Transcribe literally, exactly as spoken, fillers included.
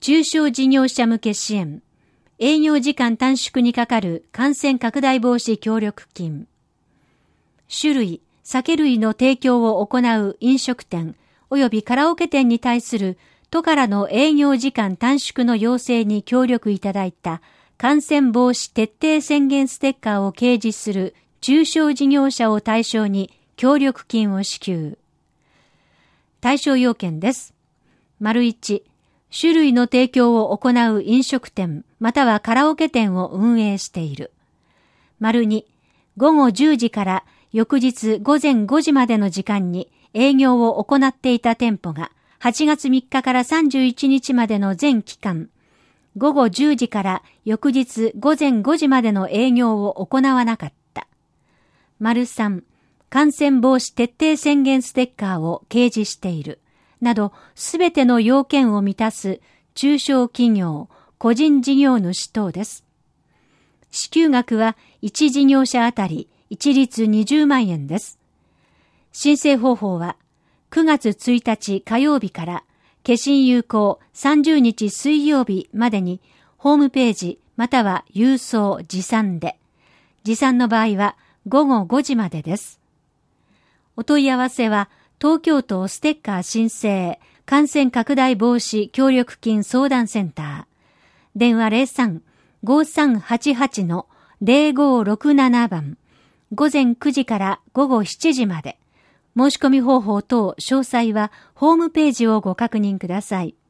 中小事業者向け支援、営業時間短縮にかかる感染拡大防止協力金、酒類、酒類の提供を行う飲食店及びカラオケ店に対する都からの営業時間短縮の要請に協力いただいた感染防止徹底宣言ステッカーを掲示する中小事業者を対象に協力金を支給。対象要件です。丸いち、酒類の提供を行う飲食店またはカラオケ店を運営している。丸に、午後じゅうじから翌日午前ごじまでの時間に営業を行っていた店舗がはちがつみっかからさんじゅういちにちまでの全期間、午後じゅうじから翌日午前ごじまでの営業を行わなかった。丸さん、感染防止徹底宣言ステッカーを掲示している。など、すべての要件を満たす中小企業、個人事業主等です。支給額はいち事業者あたり一律にじゅうまんえんです。申請方法は、くがつついたち火曜日から消印有効さんじゅうにち水曜日までにホームページまたは郵送持参で、持参の場合は午後ごじまでです。お問い合わせは東京都ステッカー申請感染拡大防止協力金相談センター。電話 ゼロさん ごさんはちはち のゼロごろくなな 番。午前くじから午後しちじまで。申し込み方法等詳細はホームページをご確認ください。